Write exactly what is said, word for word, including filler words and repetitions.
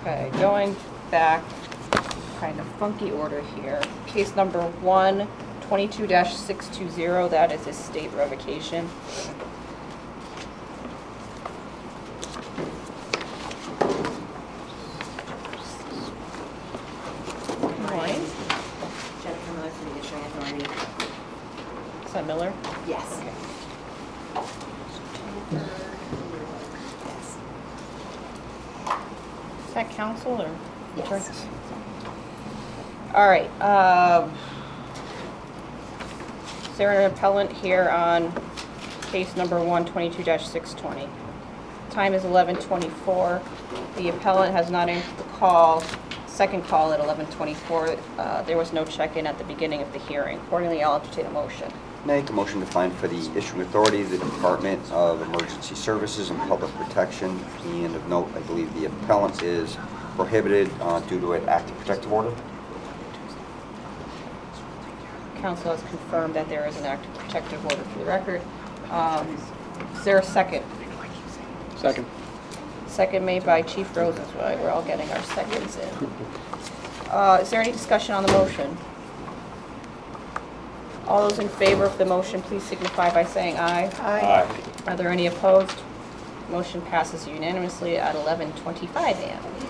Okay, going back, kind of funky order here. Case number one, twenty-two dash six two zero, that is estate revocation. Right. Jennifer Miller, City Issuing Authority. Is that Miller? Yes. Okay. Yes. Is that council or? Yes. All right. Um, is there an appellant here on case number one, twenty-two dash six twenty? Time is eleven twenty-four. The appellant has not answered the call, second call at eleven twenty-four. Uh, there was no check-in at the beginning of the hearing. Accordingly, I'll entertain a motion. Make a motion to find for the issuing authority the Department of Emergency Services and Public Protection. And of note, I believe the appellant is prohibited uh, due to an active protective order. Council has confirmed that there is an active protective order for the record. Um, is there a second? Second. Second made by Chief Rosenzweig. We're all getting our seconds in. Uh, is there any discussion on the motion? All those in favor of the motion, please signify by saying aye. Aye. Are there any opposed? Motion passes unanimously at eleven twenty-five a m